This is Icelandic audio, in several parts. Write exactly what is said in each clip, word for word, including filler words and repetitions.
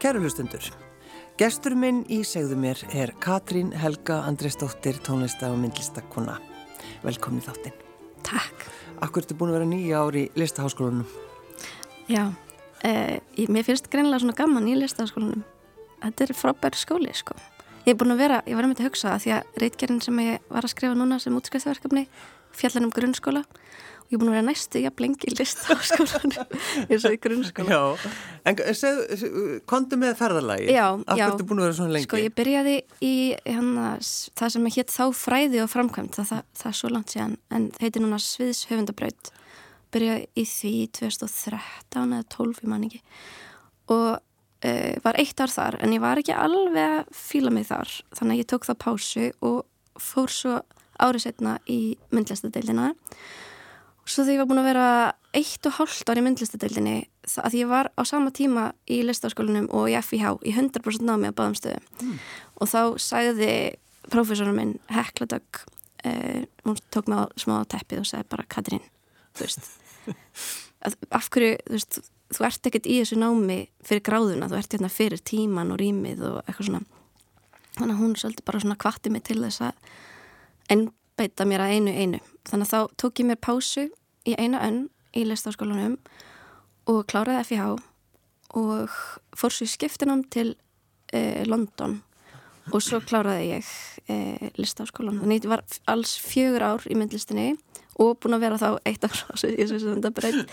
Kæru hlustundur, gestur minn í Segðu mér er Katrín Helga Andrésdóttir, tónlista- og myndlistakona. Velkomin í þáttinn. Takk. Akkur ertu búin að vera nýja ár í Listaháskólanum? Já, eh, mér finnst greinilega svona gaman í Listaháskólanum. Þetta er frábær skóli, sko. Ég er búin að vera, ég var einmitt að hugsa það því að ritgerðin sem ég var að skrifa núna sem útskriftarverkefni fjallar um grunnskóla og ég er búin að vera næstu jafn lengi í Listaháskólanum eins og í grunnskóla. Já, en segðu, komdu með ferðalagi. Já, Af já. hverju ertu búin að vera svona lengi? Sko, ég byrjaði í hana, það sem hétt þá fræði og framkvæmt, það, það, það er svo langt síðan, en það heitir núna Sviðshöfundabraut. Byrjaði í því tvö þúsund og þrettán eða tólf, ég man ekki. Og uh, var eitt ár þar, en ég var ekki alveg að fíla mig þar. Þannig að ég tók það pásu og fór svo árið setna í myndlistadeildina. Og svo þegar ég var búin að vera eitt og hálft ár í myndlistadeildinni, að ég var á sama tíma í Listaháskólanum og í F I H í hundrað prósent námi á báðum stöðum. Mm. Og þá sagði prófessorinn minn, Hekla Dögg, eh, hún tók mig á smá teppið og sagði bara, Katrín, þú veist, að, af hverju, þú veist, þú ert ekkert í þessu námi fyrir gráðuna, þú ert hérna fyrir tíman og rýmið og eitthvað svona. Þannig að hún svolítið bara svona hvatti mig til þess að einbeita mér að einu einu. Þannig að þá tók ég mér pásu í eina önn í Listaháskólanum og kláraði F I H og fór svo í skiptinám til eh, London og svo kláraði ég eh, Listaháskólan. Þannig að ég var alls fjögur ár í myndlistinni og búin að vera þá eitt ár í Sviðshöfundabraut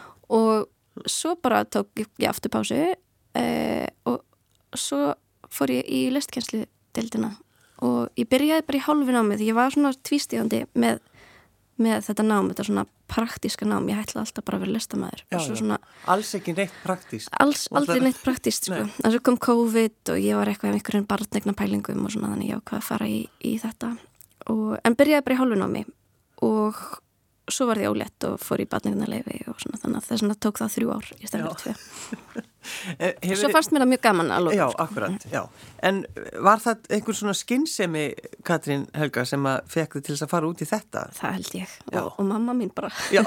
og svo bara tók ég aftur pásu eh, og svo fór ég í listkensludeildina og ég byrjaði bara í hálfu námið því ég var svona tvístígandi með, með þetta nám, þetta svona praktíska nám, ég ætlaði alltaf bara að vera listamaður. Já, já. Svona, alls ekki neitt praktískt. Alls, aldrei neitt praktískt, sko. En svo kom COVID og ég var eitthvað með einhverjum barnegna pælingum og svona þannig ég ákvað að fara í, í þetta. Og, en byrjaði bara í hálfu námi og svo var ég ólétt og fór í barnegna leyfi og svona þannig að það svona tók það þrjú ár í stefnir tvö. Hefur... Svo fannst mér það mjög gaman að loka. Já, akkurat, já. En var það einhver svona skynsemi, Katrín Helga, sem að fekk þið til þess að fara út í þetta? Það held ég og, og mamma mín bara. Já,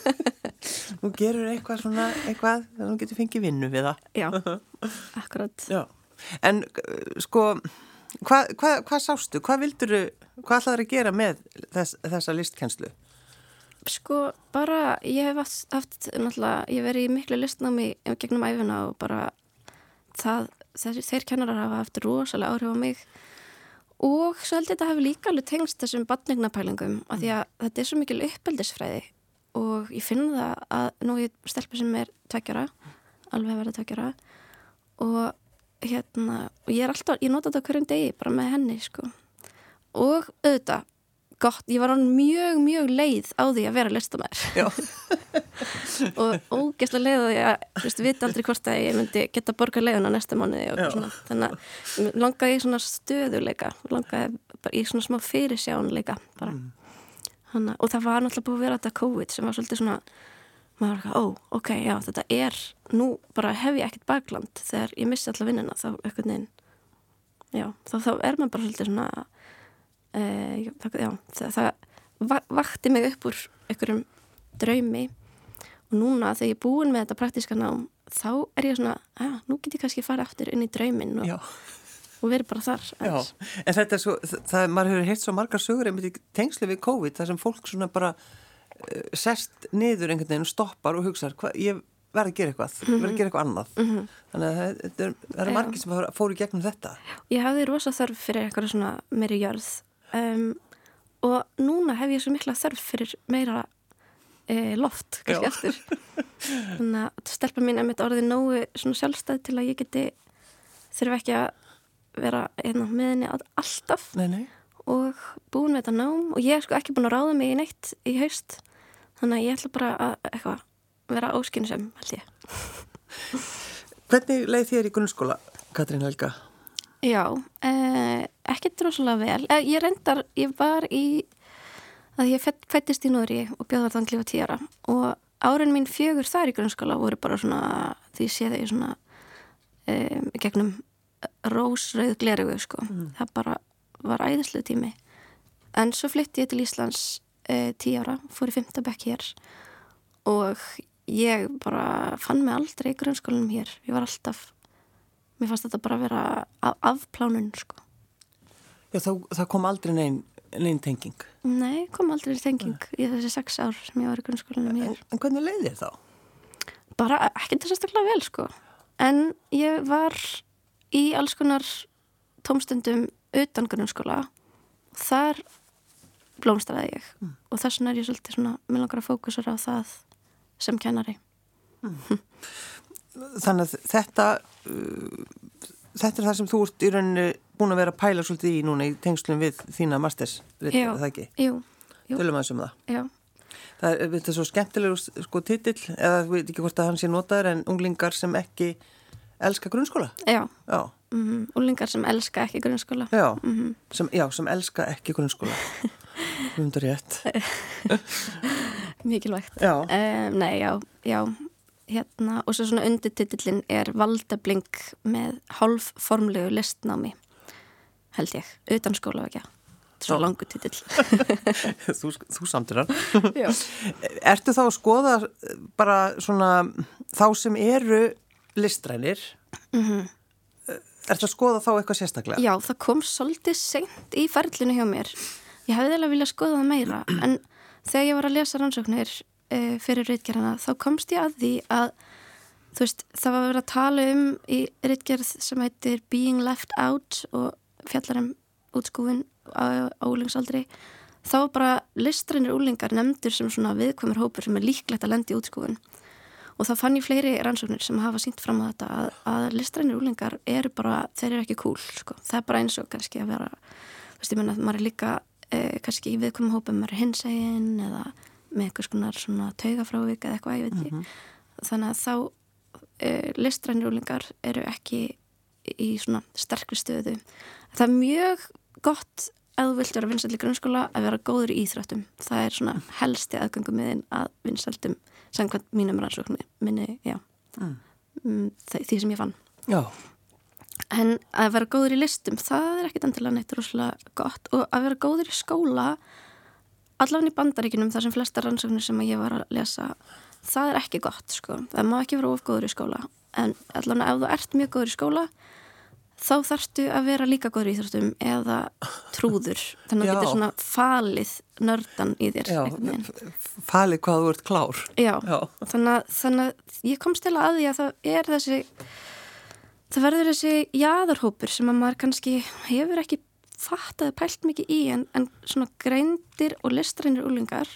þú gerur eitthvað svona, eitthvað, þannig að þú getur fengið vinnu við það. Já, akkurat. Já, en sko, hvað hva, hva sástu, hvað vildur, hvað ætlaður að gera með þess, þessa listkennslu? Sko, bara, ég hef haft, haft náttúrulega, ég hef verið í miklu listnámi gegnum æfina og bara það, þeir, þeir kennarar hafa haft rosalega áhrif á mig og svo held ég þetta hafi líka alveg tengst þessum barnegnapælingum af því að þetta er svo mikil uppeldisfræði og ég finn það að nú ég stelpa sem er tveggjara, alveg verið tveggjara og hérna, og ég er alltaf, ég nota þetta hverjum degi bara með henni, sko og auðvitað gott, ég var hann mjög, mjög leið á því að vera listamæður og ógeðslega leið á því að, þú veist, vita aldrei hvort að ég myndi geta borgað leiðuna næsta mánuði og svona, þannig að langaði í svona stöðuleika, langaði bara í svona smá fyrirsjánleika bara, mm. Hanna, og það var náttúrulega búið að vera þetta COVID sem var svolítið svona, maður var ekki, ó, ok, já, þetta er, nú bara hef ég ekkert bakland þegar ég missi alla vinnina, þá eitthvað neginn, já, þá, þá er maður bara svolítið svona Uh, já, það, það vakti mig upp úr einhverjum draumi og núna þegar ég er búin með þetta praktíska nám þá er ég svona, að nú get ég kannski fara aftur inn í drauminn og, og verið bara þar. Já, en þetta er svo, það, maður hefur heilt svo margar sögur einmitt í tengslu við COVID þar sem fólk svona bara uh, sest niður einhvern veginn og stoppar og hugsaður, hva, ég verði að gera eitthvað, mm-hmm. verði að gera eitthvað annað. Mm-hmm. Þannig að það, það er, það er margir sem fóru í gegnum þetta. Ég hafði rosa þörf fyrir eitthvað svona meiri jörð. Um, og núna hef ég svo mikla þörf fyrir meira e, loft, kannski aftur. Þannig að stelpa mín er mitt orðið nógu svona sjálfstæð til að ég geti þurfa ekki að vera hérna, með henni alltaf nei, nei. Og búin með þetta nám og ég er sko ekki búin að ráða mig í neitt í haust þannig að ég ætla bara að eitthvað, vera óskynsum, held ég. Hvernig leið þér í grunnskóla, Katrín Helga? Já, eh, ekki droslega vel. Eh, ég reyndar, ég var í, að ég fættist í Nóri og bjóð var þann klífa tíu ára og árin mín fjögur þar í grunnskóla voru bara svona, því sé þau svona um, gegnum rósrauð glerugu, sko. Mm. Það bara var æðislega tími. En svo flytti ég til Íslands eh, tíu ára, fór í fimmta bekk hér og ég bara fann mig aldrei í grunnskólanum hér. Ég var alltaf mér fannst þetta bara að vera af, afplánun sko. Já, það, það kom aldrei neinn nein tenging. Nei, kom aldrei tenging Nei. Í þessi sex ár sem ég var í grunnskólanum en, en hvernig leið þér þá? Bara ekki til sérstaklega vel sko. En ég var í alls konar tómstundum utan grunnskóla. Þar blómstraði ég mm. og þess vegna er ég svolítið svona, mér langar að fókusera á það sem kennari. Mm. Þannig að þetta uh, þetta er það sem þú ert í rauninni búin að vera að pæla svolítið í núna í tengslum við þína masters, er það ekki? Jú, jú. Tölum aðeins um það. Já. Það er, þetta er svo skemmtilegur sko titill, eða ég veit ekki hvort að hann sé notaður, en unglingar sem ekki elska grunnskóla. Já. Já. Mm-hmm. Unglingar sem elska ekki grunnskóla. Já, mm-hmm. sem, já, sem elska ekki grunnskóla. Hundur rétt. Mikilvægt. Já. Um, nei, já, já. Hérna, og svo svona undirtitillin er valdabling með hálfformlegu listnámi, held ég, utan skólavekja. Þetta er svo langur titill. þú, þú samtir hann. Já. Ertu þá að skoða bara svona þá sem eru listrænir? Mhm. Ertu að skoða þá eitthvað sérstaklega? Já, það kom svolítið seint í ferlinu hjá mér. Ég hefði eiginlega viljað skoða það meira, en þegar ég var að lesa rannsóknir e, fyrir ritgerðina, þá komst ég að því að, þú veist, það var verið að tala um í ritgerð sem heitir Being Left Out og fjallar um útskúfin á úlingsaldri. Þá var bara listrænir úlingar nefndur sem svona viðkvæmur hópur sem er líklegt að lenda í útskúfin. Og þá fann ég fleiri rannsóknir sem hafa sýnt fram á þetta að, að listrænir úlingar eru bara, þeir eru ekki cool, sko. Það er bara eins og kannski að vera, þú veist, ég menna að maður er líka eh, kannski í viðkvæmum hópum, maður er hinsegin eða með eitthvað skonar svona taugafrávik eða eitthvað, ég veit ekki. Mm-hmm. Þannig að þá eh, listrænir úlingar eru ekki í svona sterkri stöðu. Það er mjög gott ef þú vilt vera vinsæll í grunnskóla að vera góður í íþróttum. Það er svona helsti aðgöngumiðin að vinsældum samkvæmt mínum rannsóknum minni, já, mm. því sem ég fann. Já. En að vera góður í listum, það er ekkit endilega neitt rosalega gott, og að vera góður í skóla, allavega í Bandaríkjunum, þar sem flesta rannsóknir sem ég var að lesa, það er ekki gott, sko. Það má ekki vera of góður í skóla, en allavega ef þú ert mjög góður í skóla, þá þarftu að vera líka góður í íþróttum eða trúður, þannig að þú getur svona falið nördan í þér. Já, falið hvað þú ert klár. Já, Já. Þannig, að, þannig að ég komst til að því að það er þessi, það verður þessi jaðarhópur sem að maður kannski hefur ekki fattaði pælt mikið í, en, en svona greindir og listrænir úlingar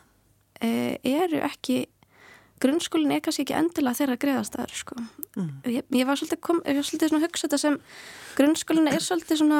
e, eru ekki, grunnskólinn er kannski ekki endilega þeirra greiðastæður, sko. Mm. Ég, ég var svolítið, kom, ég var svolítið svona að hugsa þetta sem grunnskólinn er svolítið svona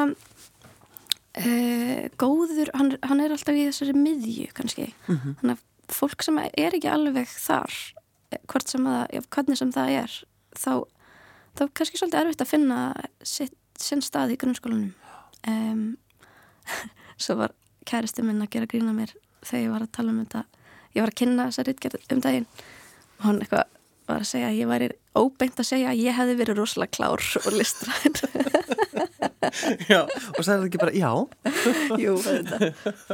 uh, góður, hann, hann er alltaf í þessari miðju, kannski. Mm-hmm. Þannig að fólk sem er ekki alveg þar, hvort sem það, já, hvernig sem það er, þá, þá er kannski svolítið erfitt að finna sitt, sinn stað í grunnskólanum. Um, svo var kæristi minn að gera grína mér þegar ég var að tala um þetta. Ég var að kynna þessa ritgerð um daginn og hann eitthvað var að segja að ég væri óbeint að segja að ég hefði verið rosalega klár og listræn. Já, og sagði það ekki bara já? Jú, þetta.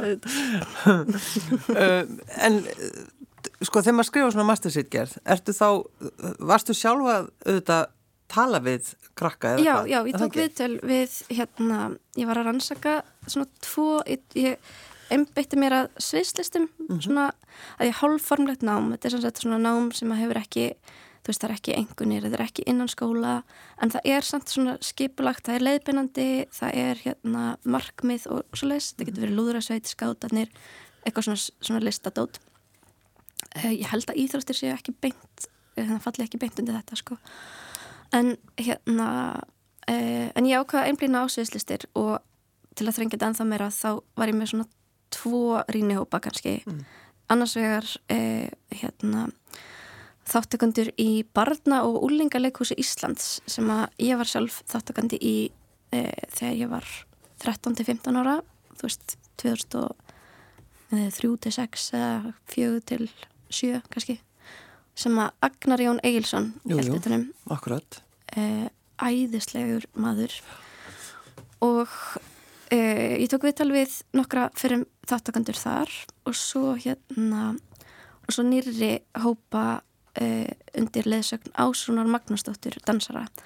uh, en sko, þegar maður skrifa svona mastersritgerð, ertu þá, varstu sjálfa auðvitað tala við krakka eða já, hvað? Já, ég tók viðtöl við, hérna, ég var að rannsaka svona tvo, ég, ég einbeitti mér að sviðslistum, mm-hmm. svona að ég hálfformlegt nám, þetta er svona, svona nám sem að hefur ekki, þú veist, það er ekki engunir, það er ekki innan skóla, en það er samt svona skipulagt, það er leiðbeinandi, það er hérna markmið og svo leys, það getur verið lúðrasveit, skátarnir, eitthvað svona, svona listadót. Ég held að íþróttir séu ekki beint, þannig að falli ekki beint undir þetta, sko. En hérna, eh, en ég ákvaða einblína á sviðslistir og til að þrengja þetta ennþá meira þá var ég með svona tvo rýnihópa kannski. Mm. Annars vegar eh, hérna, þáttökundur í barna- og úlingaleikhúsi Íslands sem að ég var sjálf þáttökandi í eh, þegar ég var þrettán til fimmtán ára, þú veist, tvö þúsund og þrjú til sex eða fjögur til sjö kannski. Sem að Agnar Jón Egilsson Jú, jú, akkurat eh, æðislegur maður og eh, ég tók viðtal við nokkra fyrir þáttakandur þar og svo hérna og svo nýrri hópa eh, undir leiðsögn Ásrúnar Magnúsdóttur dansara.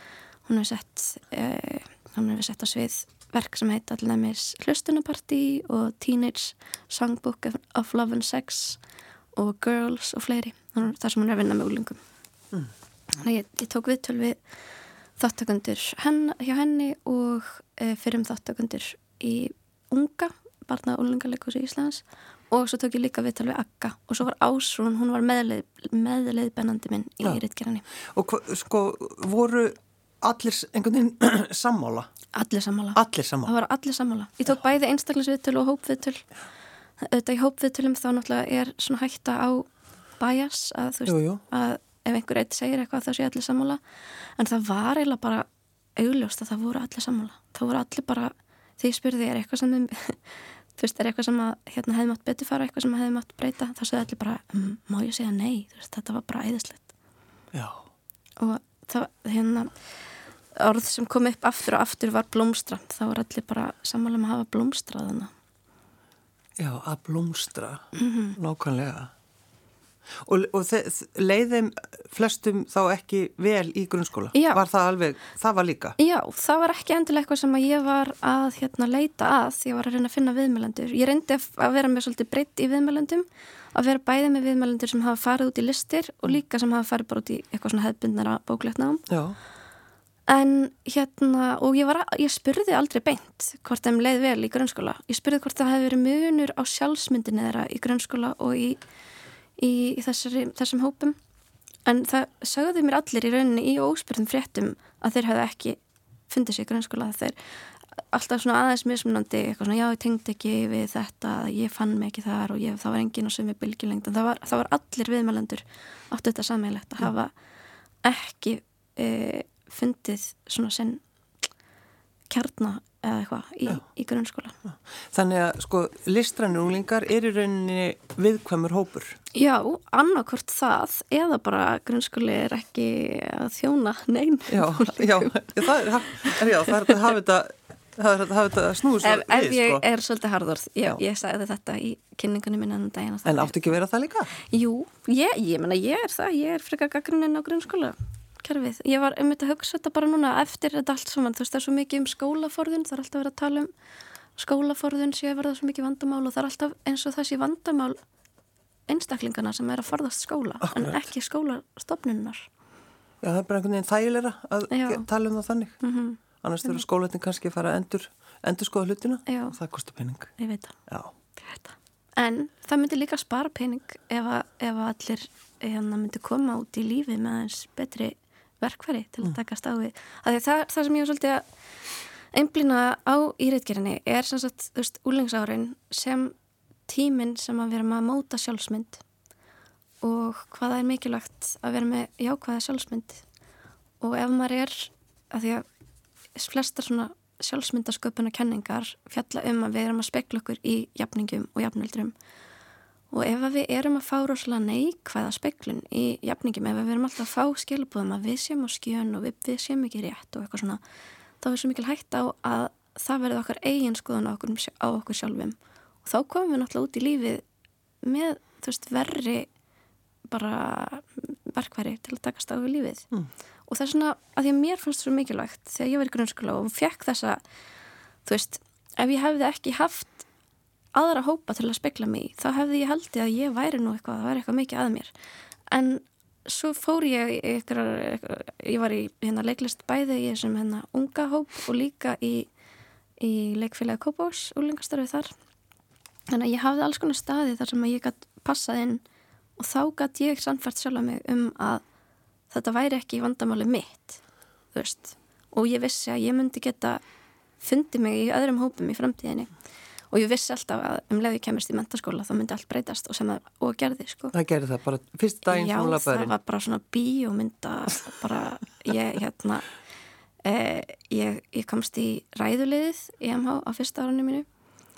hún hefur sett uh, hún hefur sett á svið verk sem heita allir nefnis Hlustunapartí og Teenage Songbook of Love and Sex og Girls og fleiri, þar sem hún er að vinna með úlingum. Mm. Þannig að ég, ég tók viðtöl við þáttakundur henn, hjá henni og e, fyrir um þáttakundur í Unga, barna- og úlingaleikhúsi í Íslands og svo tók ég líka viðtöl við Agga og svo var Ásrún, hún var meðleið, meðleiðbennandi minn í ritgerðinni. Og hva, sko, voru allir einhvern veginn sammála? Allir sammála. Allir sammála. Það var allir sammála. Ég tók bæði einstaklingsviðtöl og hópviðtöl. Þetta í hópviðtölum þá náttúrulega er svona hætta á bias að þú veist jú, jú. að ef einhver eitt segir eitthvað þá sé allir sammála en það var eiginlega bara augljóst að það voru allir sammála. Það voru allir bara, því ég spurði er eitthvað sem þú veist, er eitthvað sem að hérna hefði mátt betur fara, eitthvað sem hefði mátt breyta, þá segði allir bara, mm, má ég segja nei, þú veist, þetta var bara æðislegt. Já. Og það, hérna orð sem kom upp aftur og aftur var blómstrand, þá var allir bara sammála um að hafa blómstrað þannig. Já, að blómstra, Mm-hmm. nákvæmlega. Og, og leiðum flestum þá ekki vel í grunnskóla? Já. Var það alveg, það var líka? Já, það var ekki endilega eitthvað sem að ég var að hérna, leita að, ég var að reyna að finna viðmælendur. Ég reyndi að vera með svolítið breytt í viðmælendum, að vera bæði með viðmælendur sem hafa farið út í listir og líka sem hafa farið bara út í eitthvað svona hefðbundnara bókletnám. Já. En hérna, og ég var að, ég spurði aldrei beint hvort þeim leið vel í grunnskóla. Ég spurði hvort það hefði verið munur á sjálfsmyndinni þeirra í grunnskóla og í, í, í þessari, þessum hópum. En það sögðu mér allir í rauninni í óspurðum fréttum að þeir hefði ekki fundið sig í grunnskóla. Þeir alltaf svona aðeins mismunandi, eitthvað svona, já, ég tengdi ekki við þetta, ég fann mig ekki þar og ég, það var enginn á sömu bylgjulengd. En það var, það var allir viðmælendur áttu þetta sameiginlegt að hafa ekki e, fundið svona sinn kjarna eða eitthvað í, í grunnskóla. Já. Þannig að sko listrænir unglingar er í rauninni viðkvæmur hópur. Já, annarkvort það eða bara grunnskóli er ekki að þjóna nein. Já, já, það er, já, það er að hafa þetta það er að hafa þetta snúið ef, ef ég sko. Er svolítið harðorð, já, ég sagði þetta í kynningunni minna ennum daginn. En áttu ekki verið það líka? Jú, ég, ég menna ég er það, ég er frekar gagnrýnin á grunnskóla kerfið. Ég var um þetta að hugsa þetta bara núna eftir þetta allt saman, þú veist það er svo mikið um skólaforðun, það er alltaf verið að tala um skólaforðun sé að verða svo mikið vandamál og það er alltaf eins og þessi vandamál einstaklingana sem er að forðast skóla Akkurat. En ekki skólastofnunar. Já, það er bara einhvern veginn þægilegra að Já. Tala um það þannig. Mm-hmm. Annars þurfa skólatin kannski að fara að endur, endur skoða hlutina Já. Og það kostar pening. Ég veit það. Já. Ég veit það. En það myndi líka spara pening ef að, ef að allir hérna myndi koma út í lífi með eins betri verkfæri til að takast á við. Það, það, það sem ég var svolítið að einblína á í ritgerðinni er sem sagt, þú veist, úlingsárin sem tíminn sem að vera með að móta sjálfsmynd og hvaða er mikilvægt að vera með jákvæða sjálfsmynd og ef maður er, að því að flestar svona sjálfsmyndasköpuna kenningar fjalla um að við erum að spekla okkur í jafningum og jafnöldrum og ef við erum að fá rosalega neikvæða speklun í jafningum, ef við erum alltaf að fá skilabúðum að við séum á skjön og við, við séum ekki rétt og eitthvað svona, þá er svo mikil hægt á að það verði okkar eigin skoðun á okkur, á okkur sjálfum og þá komum við náttúrulega út í lífið með, þú veist, verri bara verkværi til að takast á við lífið mm. og það er svona að því að mér fannst svo mikilvægt þegar ég var í grunnskóla og fekk þessa, þú veist, ef ég hefði ekki haft aðra hópa til að spekla mig, þá hefði ég haldið að ég væri nú eitthvað, það væri eitthvað mikið að mér. En svo fór ég í eitthvað, ég var í hérna leiklist bæði í þessum hérna unga hóp og líka í, í leikfélagi Kópavóks, úlingastarfið þar. Þannig að ég hafði alls konar staði þar sem að ég gætt passað inn og þá gætt ég sannfært sjálf mig um að þetta væri ekki vandamáli mitt, þú veist. Og ég vissi að ég myndi geta fundið mig í öðrum hópum í framtíðinni. Og ég vissi alltaf að um leið ég kemist í menntaskóla þá myndi allt breytast og sem það og gerði sko. Það gerði það bara fyrst daginn Já, sem hún labbaði inn. það var bara svona bíómynda bara ég hérna eh, ég, ég komst í ræðuliðið í M H á fyrsta árunni mínu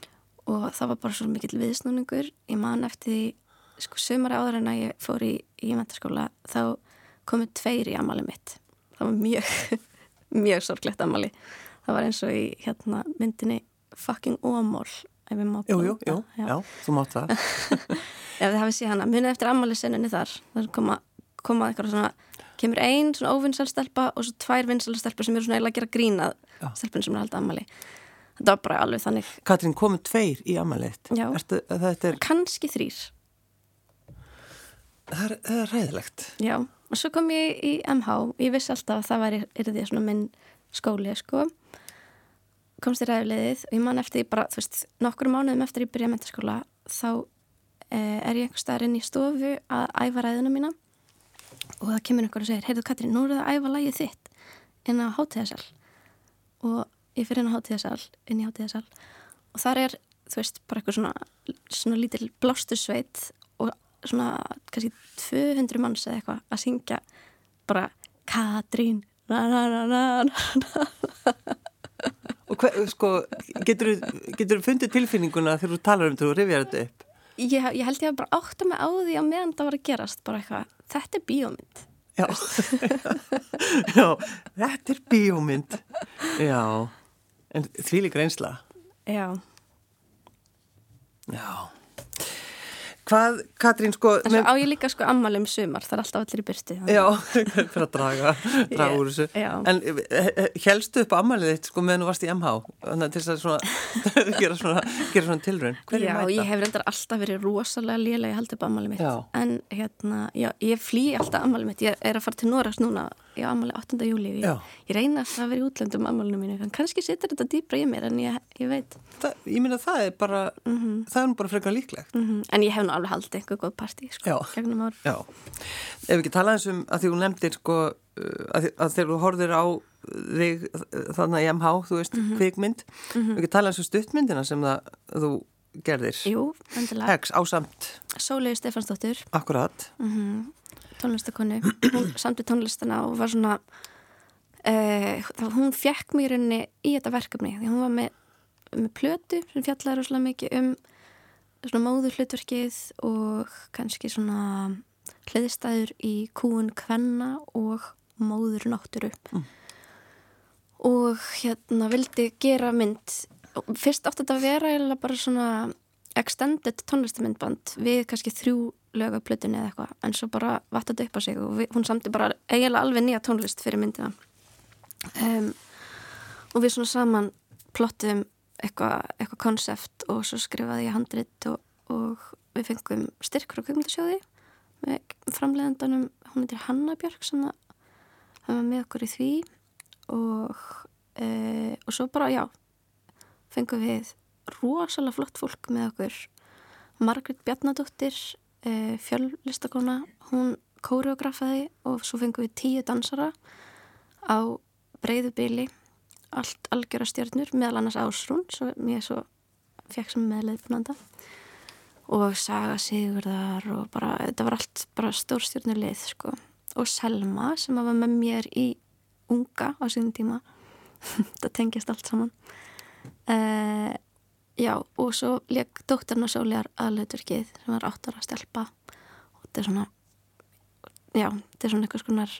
og það var bara svo mikill viðsnúningur. Ég man eftir því sko sumari áður en að ég fór í, í menntaskóla þá komu tveir í afmæli mitt. Það var mjög mjög sorglegt afmæli. Það var eins og í hérna myndinni fucking ómól ef við má Jú, jú, jú, já, já þú mátt það Ef þið hafið séð hana, munið eftir afmælissenunni þar þar koma, koma eitthvað svona kemur ein svona óvinnsælstelpa og svo tvær vinsælstelpur sem eru svona eiginlega að gera grínað stelpunum sem er haldið ammali. Þetta var bara alveg þannig. Katrín, komu tveir í ammaliðt? Já, Ertu, þetta er... kannski þrýr. Það er, það er ræðilegt. Já, og svo kom ég í M H, ég vissi alltaf að það væri, er því svona minn skóli, sko. Komst í ræðulegið og ég man eftir því bara, þú veist, nokkur mánuðum eftir ég byrjaði menntaskóla, þá eh, er ég einhver staðar inn í stofu að æfa ræðuna mína og það kemur einhver og segir, heyrðu Katrín, nú er það að æfa lagið þitt inn á hátíðasal og ég fyrir inn á hátíðasal, inn í hátíðasal og þar er, þú veist, bara eitthvað svona, svona lítil blástusveit og svona kannski tvö hundruð manns eða eitthvað að syngja bara Katrín na na na na na Og hver, sko, getur þú fundið tilfinninguna þegar þú talar um þetta og rifjar þetta upp? Ég, ég held ég að bara átta mig á því að meðan það var að gerast bara eitthvað, þetta er bíómynd. Já, já, þetta er bíómynd. Já, en þvílík reynsla. Já. Já. Hvað, Katrín, sko... En svo á ég líka sko ammali um sumar, það er alltaf allir í byrti. Já, fyrir að draga, draga úr þessu. Já. En hélstu upp ammalið þitt sko meðan þú varst í M H? Þannig að til þess að svona, gera svona, gera svona tilraun. Já, ég hef reyndar alltaf verið rosalega lélega að halda upp ammalið mitt. Já. En hérna, já, ég flý alltaf ammalið mitt. Ég er að fara til Noregs núna, ég á ammali áttunda júlí. Ég, ég reyna að vera í útlöndum ammalinu mínu, en kannski situr þetta dýpra í mér en ég, ég veit. Það, ég minna það er bara, mm-hmm. það er bara frekar líklegt. Mm-hmm. En ég hef nú alveg haldið einhver góð partí, sko, gegnum ár. Já, ef við ekki tala eins um að því þú nefndir, sko, að, að þegar þú horfðir á þig þannig í M H, þú veist, mm-hmm. kvikmynd, mm-hmm. við ekki tala eins um stuttmyndina sem það, þú gerðir. Jú, endilega. Hex, ásamt. Sóleyju Stefánsdóttur. Akkurat. Mhm. Tónlistakonu, hún samti tónlistana og var svona uh, hún fekk mig í rauninni í þetta verkefni því hún var með, með plötu sem fjallaði rosalega mikið um svona móður hlutverkið og kannski svona hliðstæður í kúun kvenna og móður náttúru mm. og hérna vildi gera mynd og fyrst átti þetta að vera eiginlega bara svona extended tónlistamindband við kannski þrjú lög af plötunni eða eitthvað, en svo bara vatt þetta upp á sig og við, hún samti bara eiginlega alveg nýja tónlist fyrir myndina um, og við svona saman plottum eitthvað eitthvað konsept og svo skrifaði ég handrit og, og við fengum styrk frá kvikmyndasjóði með framleiðandanum, hún heitir Hanna Björk sem það var með okkur í því og, e, og svo bara, já fengum við rosalega flott fólk með okkur Margrét Bjarnadóttir e, fjöllistakona, hún kóreografaði og svo fengum við tíu dansara á breiðu bili allt algjöra stjörnur meðal annars Ásrún, svo mér svo fekk sem meðleiðbunanda og Saga Sigurðar og bara, þetta var allt bara stórstjörnulið sko og Selma sem var með mér í unga á sínum tíma þetta tengjast allt saman eða uh, Já, og svo lék dóttarna Sóleyjar aðalhlutverkið sem var átt ára stelpa og þetta er svona já, þetta er svona eitthvað skonar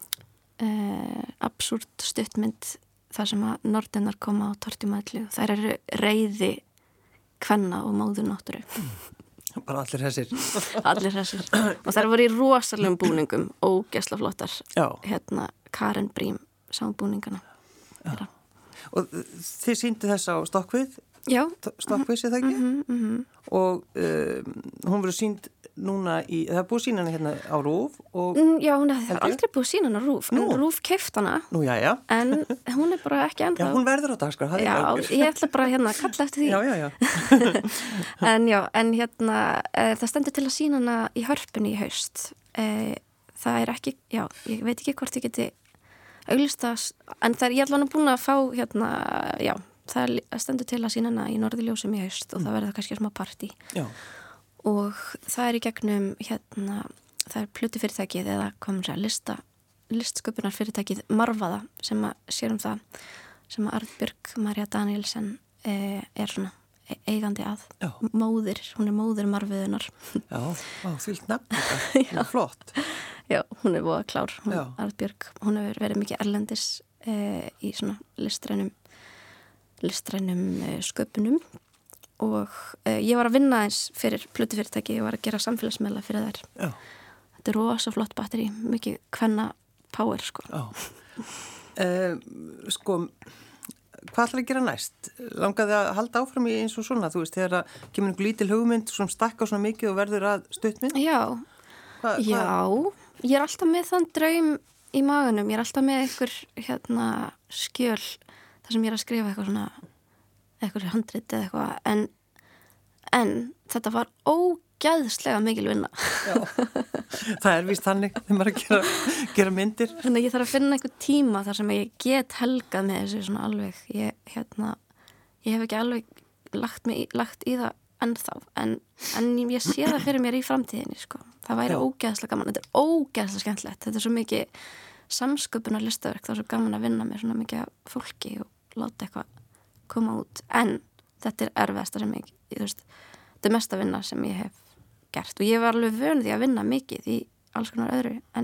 uh, absúrt stuttmynd þar sem að nordennar koma á tortimæðli og þær eru reiði kvenna og móður náttúru. Bara allir þessir. Allir þessir. Og þær voru í rosalegum búningum ógeðslega flottar. Já. Hérna Karen Brím sá búningana. Já. Og þið sýndu þess á Stokkvið? Já. Stokkvið sé það ekki? Mm-hmm, mm-hmm. Og um, hún verður sýnd núna í, það er búið sína hana hérna á RÚV og... Mm, já, hún er aldrei búið sína hana á RÚV, en RÚV keypt hana. Nú, já, já. En hún er bara ekki ennþá. Já, hún verður á dagskrá, það er já, algjör. Ég ætla bara hérna að kalla eftir því. Já, já, já. en já, en hérna, e, það stendur til að sína hana í Hörpunni í haust. E, það er ekki, já, ég veit ekki hvort ég geti auglista, en það er, ég ætla hann búin að fá hérna, já, það stendur til að sína hana í Norðurljósum í haust og það verður kannski smá partí. Já. Og það er í gegnum hérna, það er plötufyrirtækið eða komum sér lista, listsköpunar fyrirtækið Marvaða sem að sér um það, sem að Arnbjörg María Danielsen e, er svona eigandi að. Já. Móðir, hún er móðir Marviðunar. Já, á, fyllt nafn þetta, já, flott. Já, hún er voða klár, hún, Arnbjörg, hún hefur verið mikið erlendis e, í svona listrænum, listrænum e, sköpunum. Og eh, ég var að vinna eins fyrir plötufyrirtæki, ég var að gera samfélagsmiðla fyrir þær. Já. Þetta er rosa flott batteri, mikið kvenna power sko. Já. Uh, sko, hvað ætlar að gera næst? Langaði að halda áfram í eins og svona, þú veist, þegar að kemur einhver lítil hugmynd sem stakka svona mikið og verður að stuttmynd? Já, hva, já, hva? Ég er alltaf með þann draum í maganum, ég er alltaf með einhver hérna skjöl þar sem ég er að skrifa eitthvað svona, eitthvað handrit eða eitthvað, en, en þetta var ógæðslega mikil vinna. Já, það er víst þannig þegar maður að gera, gera myndir. Þannig að ég þarf að finna einhver tíma þar sem ég get helgað með þessu svona alveg, ég, hérna, ég hef ekki alveg lagt, mig, lagt í það ennþá, en, en ég sé það fyrir mér í framtíðinni, sko. Það væri Já. ógeðslega gaman, þetta er ógeðslega skemmtilegt, þetta er svo mikið samsköpunar listaverk, það er svo gaman að vinna með svona mikið fólki og láta eitthvað koma út, en þetta er erfiðasta sem ég, ég veist, þetta er mesta vinna sem ég hef gert og ég var alveg vön því að vinna mikið í alls konar öðru, en,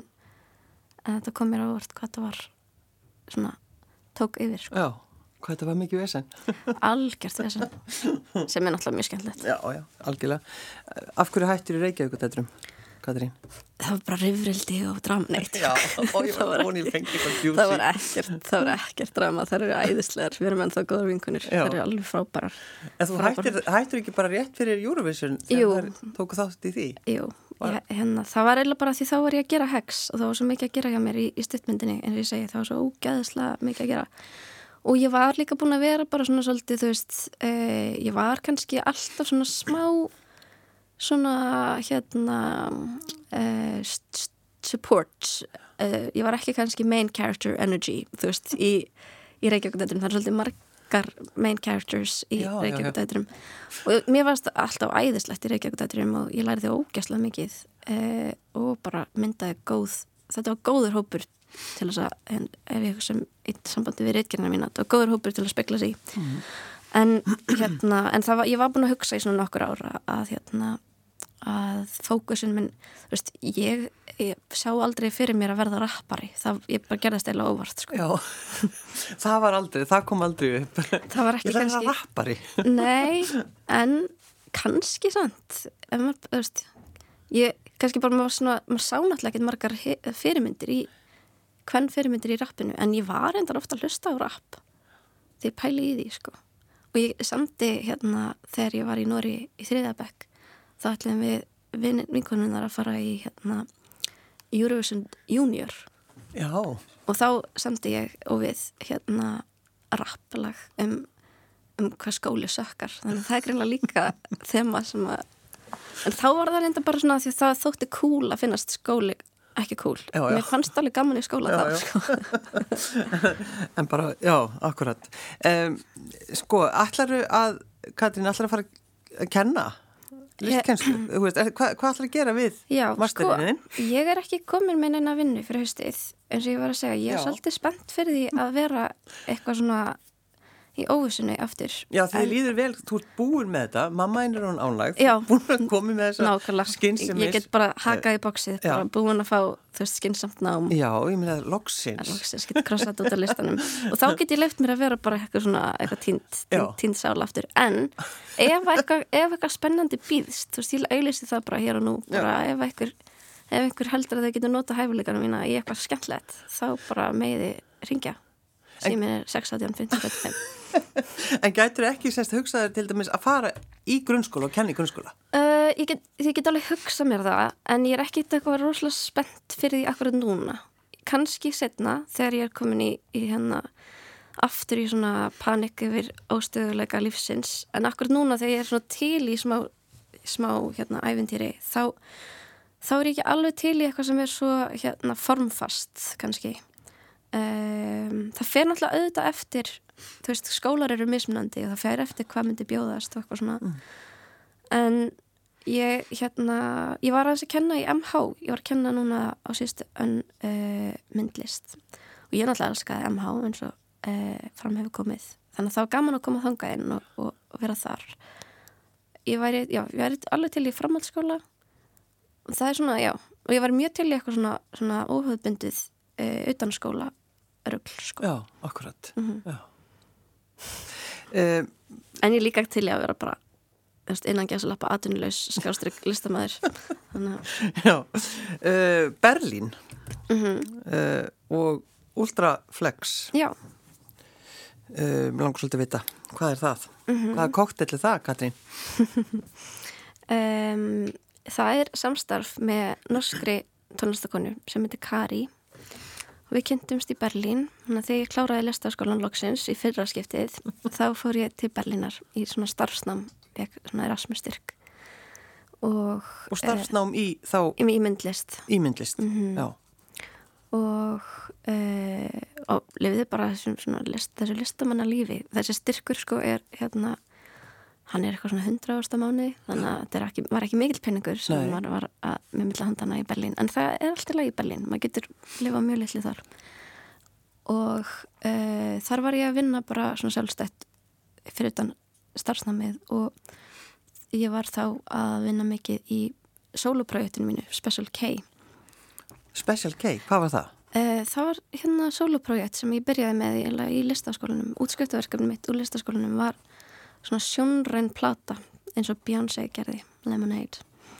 en þetta kom mér á óvart hvað þetta var svona, tók yfir, sko. Já. Hvað þetta var mikið vesen. Algjört vesen, sem er náttúrulega mjög skemmtilegt. Já, já, algjörlega. Af hverju hættir í Reykjavík-teatrum, Katrín? Það var bara rifrildi og dramneitt. Já, og ég var búin í fengi eitthvað djúsi. Það var ekkert, það var ekkert drama, það eru æðislegar, við erum ennþá góðar vinkunir, það eru alveg frábærar. En þú hættir, hættir ekki bara rétt fyrir Eurovision þegar það tóku þátt í því? Jú, ég, hérna, það var eiginlega bara því þá var ég að gera Hex og það var svo mikið að gera hjá mér í, í stuttmyndinni, en ég segi það var svo ógeðslega mikið að gera. Og ég var líka búin að vera bara svona svolítið, þú veist, eh, ég var kannski alltaf svona smá, svona, hérna, eh, support. Eh, ég var ekki kannski main character energy, þú veist, í, í Reykjavík-teatrum. Það er svolítið margar main characters í Reykjavík-teatrum. Og mér varst alltaf æðislegt í Reykjavík-teatrum og ég læriði ógeðslega mikið eh, og bara myndaði góð, þetta var góður hópur til þess að, en ef ég sem eitt sambandi við reitgerðina mína, það var góður hópur til að spekla sig í mm. en hérna, en það var, ég var búin að hugsa í svona nokkur ára að hérna, að fókusin minn, þú veist, ég, ég sá aldrei fyrir mér að verða rappari, það, ég bara gerðist eða óvart, sko. Já, það var aldrei, það kom aldrei upp. Það var ekki ég kannski. Ég rappari. Nei, en kannski sant, ef maður, þú veist, ég, kannski bara maður svona, maður sá náttúrulega ekkert margar fyrirmyndir í hvern fyrirmyndir í rappinu, en ég var endar ofta að hlusta á rapp því ég pæli í því, sko. Og ég samdi hérna þegar ég var í Nóri í þriðabekk, þá ætlum við vinkonunnar að fara í hérna Eurovision Junior. Já. Og þá samdi ég og við hérna rapplag um, um hvað skóli sökkar. Þannig að það er greinlega líka þema sem að, en þá var það reynda bara svona því að það þótti cool að finnast skóli ekki cool. Já, já. Mér fannst alveg gaman í skóla já, þá, sko. En bara, já, akkurat. Um, sko, ætlarðu að, Katrín, ætlarðu að fara að kenna listkennslu? Þú veist, hvað, hvað ætlarðu að gera við masterinn? Já, sko, ég er ekki komin með neina vinnu fyrir haustið, eins og ég var að segja, ég er já. svolítið spennt fyrir því að vera eitthvað svona í óvissunni aftur. Já, þið líður vel, þú ert búin með þetta, mamma einn er hún ánægð, búin að komi með þessa skynnsemis. Ég get bara hakað í bóksið, bara búin að fá, þú veist, skynnsamt nám. Já, ég meina loksins. Loksins, get krossat út af listanum. Og þá get ég leyft mér að vera bara eitthvað svona, eitthvað tínt, tínt, tínt sál aftur. En ef eitthvað, ef eitthvað spennandi býðst, þú veist, ég auglýsi það bara hér og nú, bara já. ef einhver, ef einhver heldur að þau getur nota hæfileikana mína í eitthvað skemmtilegt, þá bara megiði ringja. Síminn er sex átján fimmtíu og fimm. En gætur ekki sérst hugsaður til dæmis að fara í grunnskóla og kenna í grunnskóla? Uh, ég, get, ég get alveg hugsað mér það, en ég er ekki eitthvað rosalega spennt fyrir því akkurat núna. Kannski setna, þegar ég er komin í, í hérna aftur í svona panik yfir óstöðuleika lífsins, en akkurat núna þegar ég er svona til í smá, smá hérna ævintýri, þá, þá er ég ekki alveg til í eitthvað sem er svo hérna formfast, kannski. Um, það fer náttúrulega auðvitað eftir, þú veist, skólar eru mismunandi og það fer eftir hvað myndi bjóðast og eitthvað svona mm. en ég, hérna ég var aðeins að kenna í M H ég var að kenna núna á síðustu önn uh, myndlist og ég náttúrulega elskaði M H eins og uh, fram hefur komið, þannig að það var gaman að koma þangað inn og, og, og vera þar ég væri, já, ég væri alveg til í framhaldsskóla og það er svona, já, og ég var mjög til í eitthvað svona, svona óhauðbundið uh, utan skóla rugl, sko. Já, akkurat. Mm-hmm. Já. Um, en ég líka til að vera bara innan gæsalappa atvinnulegs skrástrík listamæður. Þannig að... Já. Uh, Berlín. mm-hmm. uh, og Ultraflex. Já. Uh, mér langar svolítið að vita, hvað er það? Mm-hmm. Hvaða kokteil er það, Katrín? um, það er samstarf með norskri tónlistakonu sem heitir Kari. Við kynntumst í Berlín, þannig að þegar ég kláraði listaháskólann loksins í fyrra skiptið, þá fór ég til Berlínar í svona starfsnám, svona Erasmus-styrk. Og, og starfsnám í þá? Í, í myndlist. Í myndlist, mm-hmm. já. Og, uh, og lifiði bara þessum, svona, list, þessu listamanna lífi. Þessi styrkur sko er hérna, hann er eitthvað svona hundrað ásta mánuði, þannig að þetta ekki, var ekki mikill penningur sem Nei. Var, var að, með milli handana í Berlín. En það er alltaf lag í Berlín, maður getur lifað mjög litli þar. Og uh, þar var ég að vinna bara svona sjálfstætt fyrir utan starfsnámið og ég var þá að vinna mikið í soloprojektinu mínu, Special K. Special K, hvað var það? Uh, það var hérna soloprojekt sem ég byrjaði með í, í listaskólanum. Útskriftaverkefni mitt úr listaskólanum var svona sjónræn plata eins og Beyoncé gerði, Lemonade.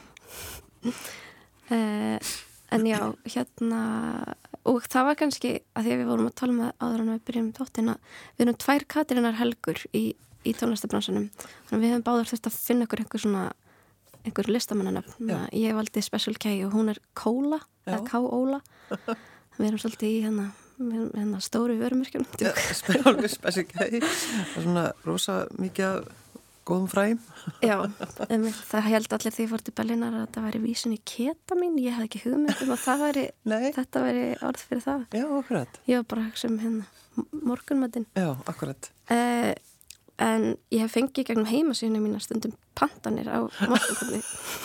uh, en já, hérna, og það var kannski að því að við vorum að tala með áður en við byrjum þáttina, við erum tvær Katrínar Helgur í, í tónlistabransanum, þannig að við hefum báðar þurft að finna okkur einhver svona einhver listamannanöfn. Ég valdi Special K og hún er Kóla, eða K-Óla. Við erum svolítið í hérna, hérna stóru vörumyrkjum. Ja, Special K. Það er svona rosa mikið af góðum fræm. Já, um, það held allir því ég fór til Berlínar að það væri vísin í ketamin. Ég hafði ekki hugmynd um að það væri, þetta væri orð fyrir það. Já, akkurat. Ég var bara að hugsa um hérna morgunmatinn. Já, akkurat. Uh, En ég hef fengið gegnum heimasíðuna mína stundum pantanir á morgunkorni.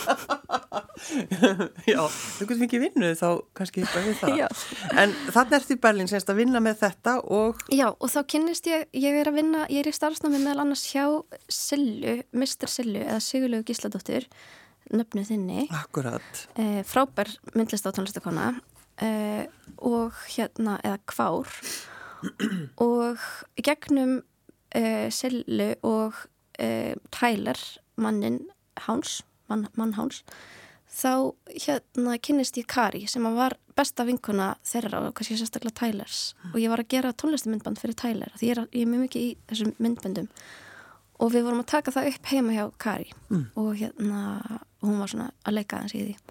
Já, þú getur fengið vinnu þá kannski eitthvað við það. Já. En þarna ertu í Berlín semst að vinna með þetta og... Já, og þá kynnist ég, ég er að vinna, ég er í starfsnámi meðal annars hjá Sillu, mister Sillu, eða Sigurlaugu Gísladóttir, nöfnu þinni. Akkurat. Eh, frábær myndlist á tónlistakona eh, og hérna, eða Kvár. Og gegnum Uh, Sillu og uh, Tyler, mannin Háns, mann, mann Háns, þá hérna kynnist ég Kari sem var besta vinkona þeirra og kannski sérstaklega Tylers mm. og ég var að gera tónlistamindband fyrir Tyler því ég er, ég er mjög mikið í þessum myndbandum og við vorum að taka það upp heima hjá Kari mm. og hérna hún var svona að leika þess í því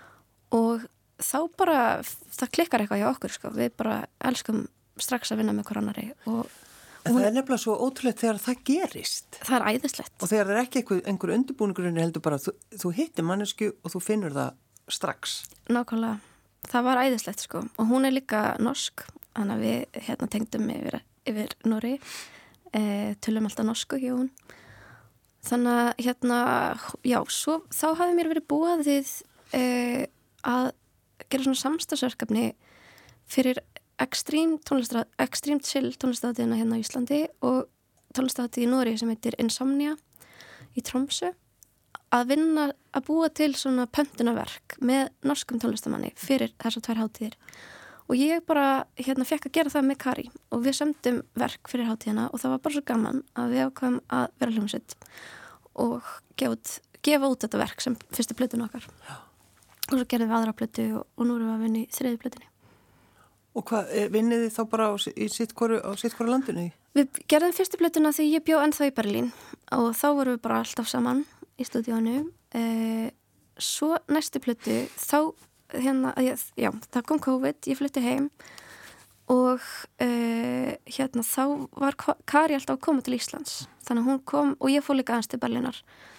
og þá bara það klikkar eitthvað hjá okkur sko, við bara elskum strax að vinna með hver annari og En það er nefnilega svo ótrúlegt þegar það gerist. Það er æðislegt. Og þegar það er ekki einhver, einhver undirbúningurinn heldur bara, þú, þú hittir mannesku og þú finnur það strax. Nákvæmlega. Það var æðislegt sko. Og hún er líka norsk, þannig að við hérna tengdum yfir, yfir Nóri, e, tölum alltaf norsku hjá hún. Þannig að hérna, já, svo, þá hafði mér verið búið e, að gera svona samstagsverkefni fyrir Extreme, Extreme Chill tónlistátíðina hérna á Íslandi og tónlistátíð í Nóri sem heitir Insomnia í Tromsø að vinna, að búa til svona pöntunaverk með norskum tónlistamanni fyrir þessar tvær hátíðir og ég bara hérna fekk að gera það með Kari og við sömdum verk fyrir hátíðina og það var bara svo gaman að við ákvæmum að vera hljómsveit og gefa út, gefa út þetta verk sem fyrstu plötun okkar Já. Og svo gerðum við aðra plötu og, og nú erum við að vinna í þriðju plötunni. Og hvað, vinnið þið þá bara á, í sitt hvoru, á sitt hvoru landinu? Við gerðum fyrstu plötuna því ég bjó ennþá í Berlín og þá vorum við bara alltaf saman í stúdíónu. Eh, svo næstu plötu, þá, hérna, já, það kom COVID, ég flutti heim og eh, hérna, þá var Kari alltaf að koma til Íslands. Þannig að hún kom og ég fór líka aðeins til Berlínar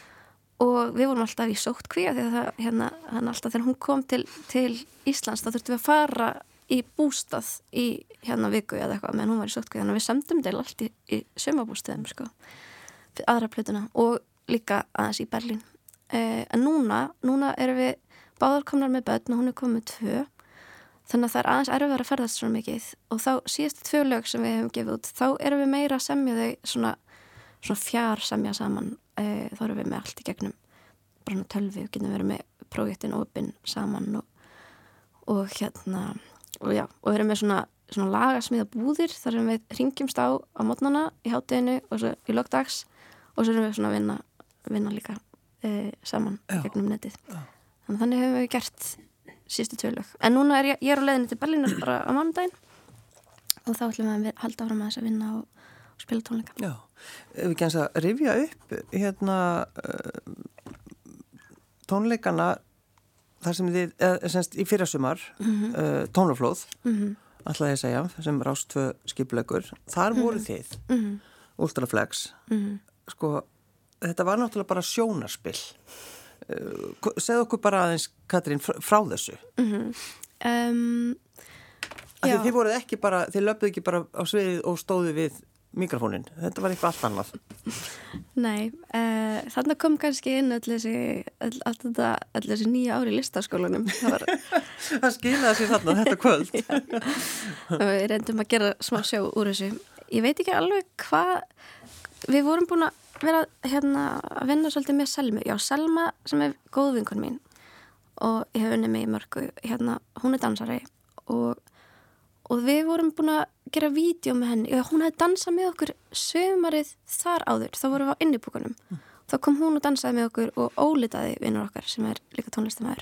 og við vorum alltaf í sóttkví því að það, hérna, hann alltaf þegar hún kom til, til Íslands, þá þurftum við að fara í bústað í hérna viku eða eitthvað, meðan hún var í sóttkví þannig að við semdum til allt í, í sumabústöðum sko, aðra plötuna og líka aðeins í Berlín eh, en núna, núna erum við báðar komnar með börn og hún er komið tvö þannig að það er aðeins erfið að ferðast svona mikið og þá síðustu tvö lög sem við hefum gefið út, þá erum við meira að semja þau svona, svona fjár semja saman eh, þá erum við með allt í gegnum bara tölvi og getum verið með prójektin opinn saman og, og hérna og já, og við erum með svona, svona lagasmíða búðir þar sem við ringjumst á á mótnana í hádeginu og svo í lokdags og svo erum við svona að vinna, vinna líka e, saman já. Gegnum netið. Já. Þannig, þannig hefum við gert síðustu tvö lög. En núna er ég, ég er á leiðinni til Berlínar bara á mánudaginn og þá ætlum við að halda áfram að þess að vinna og, og spila tónleika. Já, ef við kemst að rifja upp hérna uh, tónleikana þar sem þið, eða semst í fyrrasumar mm-hmm. uh, tónaflóð mm-hmm. ætlaði ég að segja, sem Rás tvö skipuleikur, þar mm-hmm. voru þið mm-hmm. Ultraflex mm-hmm. sko, þetta var náttúrulega bara sjónarspill uh, segð okkur bara aðeins Katrín frá, frá þessu mm-hmm. um, Því þið voruð ekki bara, þið löpuð ekki bara á sviðið og stóðu við mikrofónin. Þetta var eitthvað allt annað. Nei, uh, þannig kom kannski inn öll þessi, öll, öll, öll, öll þessi nýja ári í listaskólanum. Það, var... það skilaði sér þarna þetta kvöld. Við reyndum að gera smá sjó úr þessu. Ég veit ekki alveg hvað, við vorum búin að vera hérna, að vinna svolítið með Selmu. Já, Selma sem er góð vinkon mín og ég hef unnið mig í mörgu. Hérna, hún er dansari og Og við vorum búin að gera vídeo með henni. Hún hefði dansað með okkur sömarið þar áður. Þá vorum við á innibúkunum. Mm. Þá kom hún og dansaði með okkur og ólitaði vinnur okkar sem er líka tónlistamæður.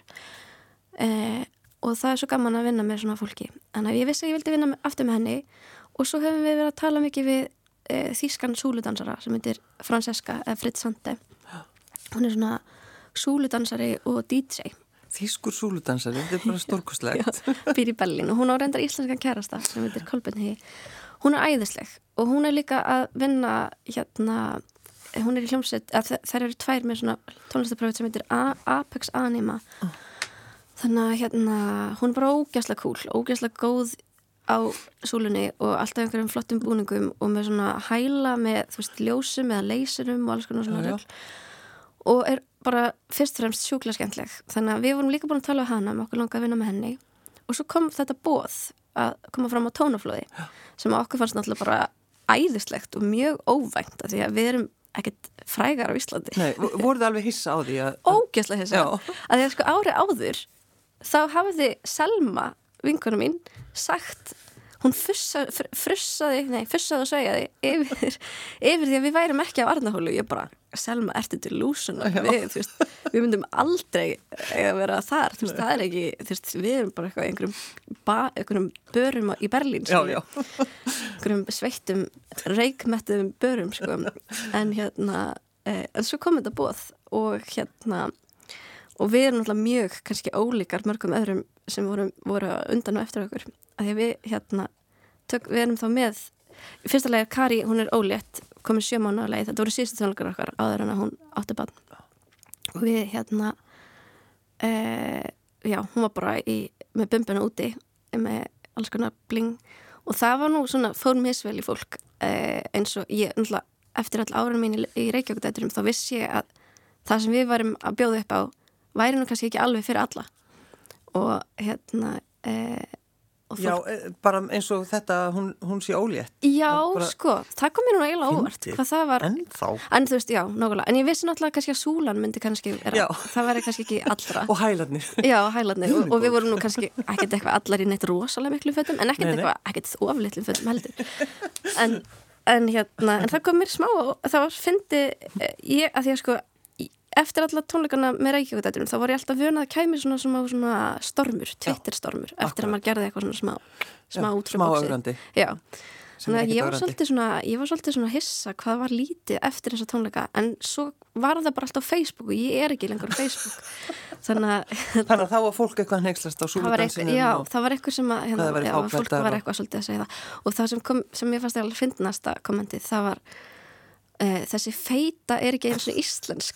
Eh, og það er svo gaman að vinna með svona fólki. Þannig að ég vissi að ég vildi vinna með, aftur með henni. Og svo hefum við verið að tala mikið við eh, þýskan súludansara sem heitir Francesca eða Fritz Sande. Hún er svona súludansari og D J. Þýskur súludansari, þetta er bara stórkostlegt. Býr í Berlín og hún á reyndar íslenskan kærasta sem heitir Kolbeinn Hí. Hún er æðisleg og hún er líka að vinna hérna, hún er í hljómsveit, þær eru tvær með svona tónlistaprófið sem heitir Apex Anima. Oh. Þannig að hérna, hún er bara ógeðslega cool, ógeðslega góð á súlunni og alltaf einhverjum flottum búningum og með svona hæla með, þú veist, ljósum eða leysurum og alls konar svona rögl. Og er bara fyrst og fremst sjúklega skemmtileg. Þannig að við vorum líka búin að tala um hana með okkur langa að vinna með henni og svo kom þetta boð að koma fram á tónaflóði sem okkur fannst náttúrulega bara æðislegt og mjög óvænt af því að við erum ekkert frægar á Íslandi. Nei, voruð alveg hissa á því að... Ógeðslega hissa. Já. Að því að sko ári áður þá hafði Selma, vinkona mín, sagt... Hún fussa, frussaði, nei, fussaði og sveigaði yfir, yfir því að við værum ekki á Arnarhólu. Ég bara, Selma, ertu til lúsuna? Við, þú veist, við myndum aldrei að vera þar. Þú veist, það er ekki, þú veist, við erum bara eitthvað einhverjum, ba, einhverjum börum í Berlín, sko. Já, já. Einhverjum sveittum, reikmettum börum, sko. En hérna, eh, en svo kom þetta boð og hérna, og við erum náttúrulega mjög, kannski ólíkar mörgum öðrum sem voru, voru undan og eftir okkur. Að því að við, hérna, tök, við erum þá með, í fyrsta lagi Kari, hún er ólétt, komið sjö mánuða leið, þetta voru síðustu tónleikar okkar áður en að hún átti barn. Og við, hérna, e, já, hún var bara í, með bumbuna úti, með alls konar bling og það var nú svona, fór misvel í fólk, e, eins og ég, náttúrulega, eftir all árin mín í, í Reykjavík-dæturum, þá vissi ég að það sem við varum að bjóða upp á væri nú kannski ekki alveg fyrir alla. Og, hérna, e, Já, bara eins og þetta, hún, hún sé ólétt. Já, sko, það kom mér núna eiginlega óvart. Hvað það var... En þá? En þú veist, já, nákvæmlega. En ég vissi náttúrulega kannski að súlan myndi kannski vera... Já. Það væri kannski ekki allra. Og hælarnir. Já, hælarnir. Og, og við vorum nú kannski ekkert eitthvað allar í neitt rosalega miklu fötum, en ekkert eitthvað, ekkert oflitlu fötum heldur. En, en hérna, en það kom mér smá og það var fyndi, ég, að því að sko, eftir alla tónleikana með Reykjavík-dæturum þá var ég alltaf vönað að kæmi svona, svona, svona stormur, Twitter-stormur eftir að maður gerði eitthvað svona smá, smá út frá bóksi. Smá ögrandi. Já, þannig að ég var svolítið svona, ég var svolítið svona hissa hvað var lítið eftir þessa tónleika en svo var það bara alltaf á Facebook og ég er ekki lengur á Facebook. Þannig að... Þannig að þá var fólk eitthvað hneykslast á súludansinu. Já, og... það var eitthvað sem að, hérna, já, fólk var eitthvað svolítið að segja það. Og það sem, kom, sem ég fannst að fyndnasta kommentið, það var Uh, þessi feita er ekki eins og íslensk.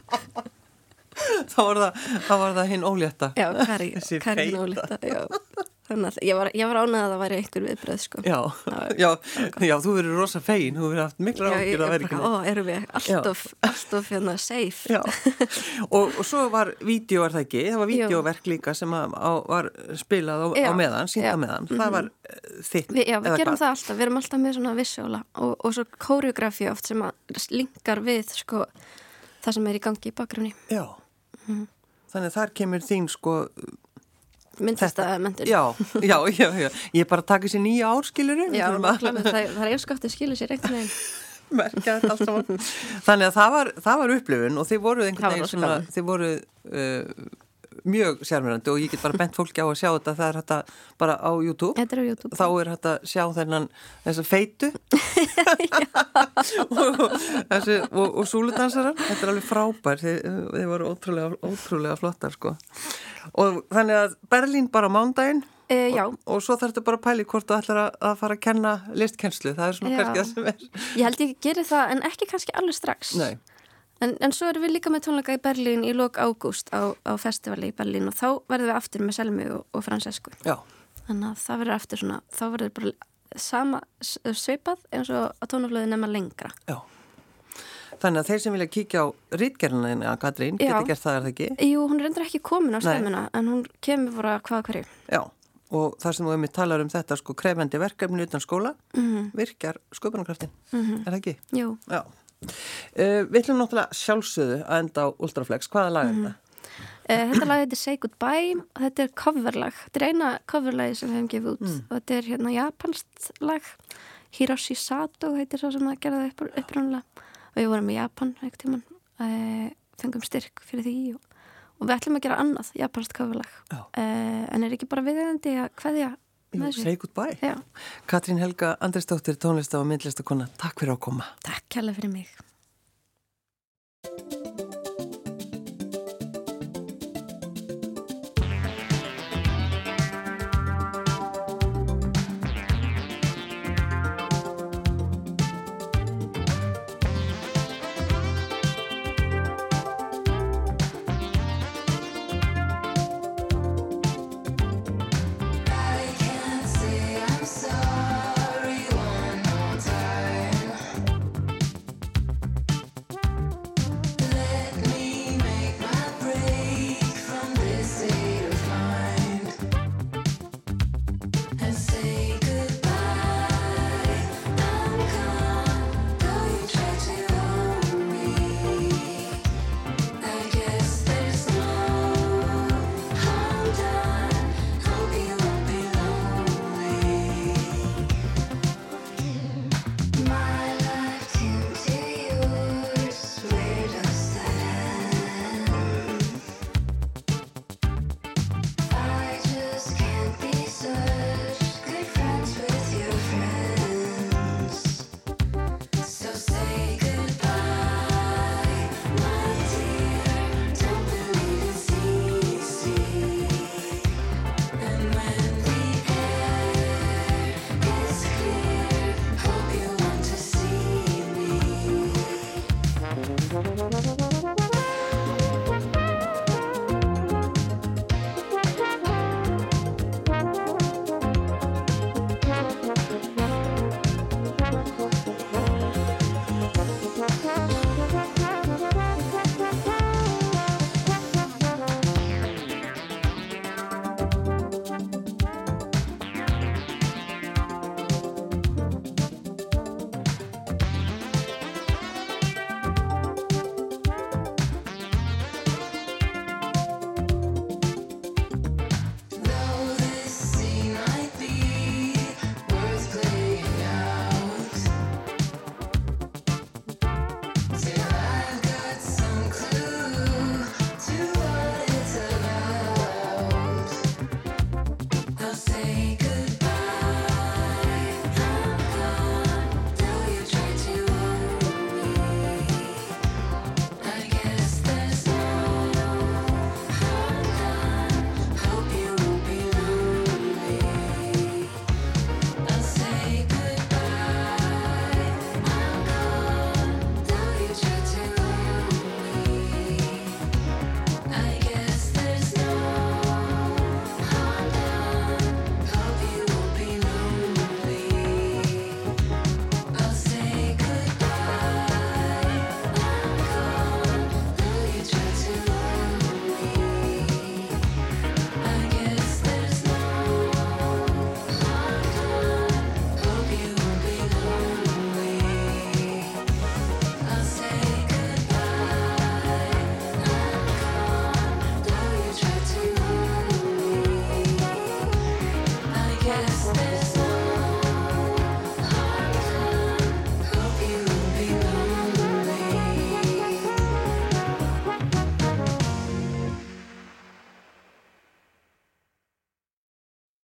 þá var það, þá var það hinn ólétta. Já, Kari, Kari hinn ólétta, já. Þannig að ég var, ég var ánægð að það væri einhver viðbröð, sko. Já, var, já, já, þú verður rosa fegin, þú verður haft mikla áhyggjur að vera ekki. Já, ó, erum við alltof, alltof hérna safe. Já, og, og svo var vídeo, er það ekki? Það var vídeoverk líka sem að, á, var spilað á, á meðan, sýnt á meðan. Mm-hmm. Það var uh, þitt. Vi, já, við gerum hvað? Það alltaf, við erum alltaf með svona visuála og, og svo kóreografi oft sem að linkar við, sko, það sem er í gangi í bakgrunni. Já, mm-hmm. Þannig að þar kemur þín, sko... myndlistaðmentur. Já, já, já, já. Ég er bara að taka sér nýja árskiluru. Já, það, það er eins gott að skilja sér einhvern veginn. Merkjaður allt saman. Þannig að það var, það var upplifun og þið voruð einhvern veginn sem að þið voruð uh, mjög sérmyrandi og ég get bara bent fólki á að sjá þetta, það er þetta bara á YouTube. Þetta er á YouTube. Þá er þetta að sjá þennan þessa feitu og, þessi, og, og súludansarar, þetta er alveg frábær, þeir, þeir voru ótrúlega, ótrúlega flottar sko. Og þannig að Berlín bara á mándaginn e, já. og, og svo þarftu bara að pæli hvort þú ætlar að, að fara að kenna listkennslu, það er svona kannski það sem er. Ég held ég geri það en ekki kannski alveg strax. Nei. En, en svo erum við líka með tónleika í Berlín í lok ágúst á, á festivali í Berlín og þá verðum við aftur með Selmu og, og Francesku. Já. Þannig að það verður aftur svona, þá verður bara sama sveipað eins og að tónaflöðu nema lengra. Já. Þannig að þeir sem vilja kíkja á ritgerðina að Katrín, geti gert það er það ekki? Jú, hún er endur ekki komin á stemmina en hún kemur bara hvað hverju. Já. Og það sem þú einmitt talar um þetta sko krefendi verkefni utan skóla, mm-hmm. virkjar sköpunarkraftin, mm-hmm. er það ekki? Jú. Já. Uh, við ætlum náttúrulega sjálfsögðu að enda á Ultraflex. Hvaða lag er mm. þetta? Uh, þetta lag heitir Say Goodbye og þetta er coverlag. Þetta er eina coverlagi sem við hefum gefið út mm. og þetta er hérna japanskt lag. Hiroshi Sato heitir það sem að gera það upp, upprunalega og við vorum í Japan ekkert tímann, uh, fengum styrk fyrir því og, og við ætlum að gera annað japanskt coverlag. Uh, en er ekki bara viðeigandi að kveðja Say Goodbye. Já. Katrín Helga Andrésdóttir, tónlista og myndlistakona. Takk fyrir að koma. Takk kærlega fyrir mig.